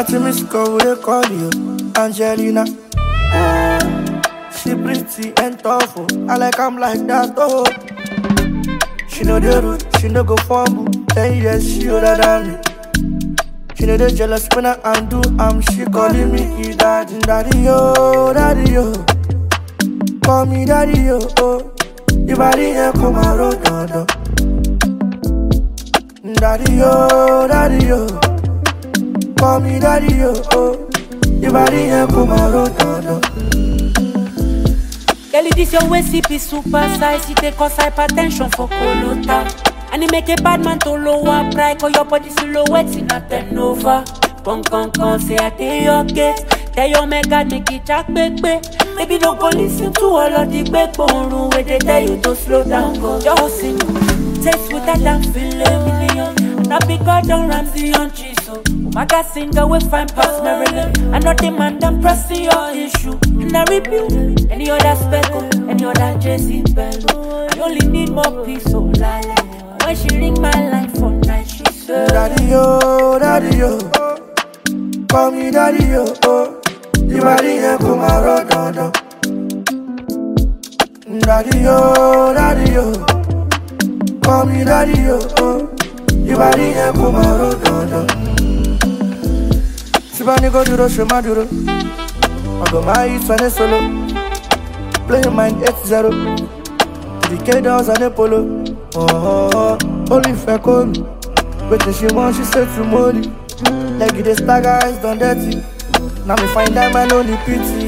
Let me score, they call you Angelina. She pretty and tough, oh. I like I'm like that, oh. She know the root, she no go fumble. 10 years, she older than me. She know the jealous when I undo, she calling me daddy, daddy, yo, daddy, yo. Call me daddy, yo, oh. The body ain't come around, no. Daddy, yo, daddy, yo. Call me daddy, yo, oh. The body ain't come around, no. Girl, this your way, CP super size. It take cause hypertension for Colota. And it make a bad man to lower pride. Cause your body silhouette in a 10 over. Con, say I tell your gate. Tell your mega make it jack, baby. Maybe don't go listen to all of the backbone where they tell you to slow down, go. Just sing. Taste with that damn feeling million. And I be Gordon Ramsay on cheese, so Umaga singer we find past Maryland. I know the man them pressing your issue. And I rebuild any other speckle, any other Jesse Bello. I only need more peace, so lale. When she ring my line for night, she said, daddy, yo, daddy, yo. Call me daddy, yo, oh. The body ain't come around, no. Daddy, yo, daddy, yo. Call me daddy, yo, oh. The body ain't come around, no. Sibani go duro, shema duro. I go my hits on a solo. Play your mind 8-0. The K-Dolls on a polo. Oh, only fair call me. But she want, she said to Molly. Like the stagger eyes done dirty. Now me find that man only pity.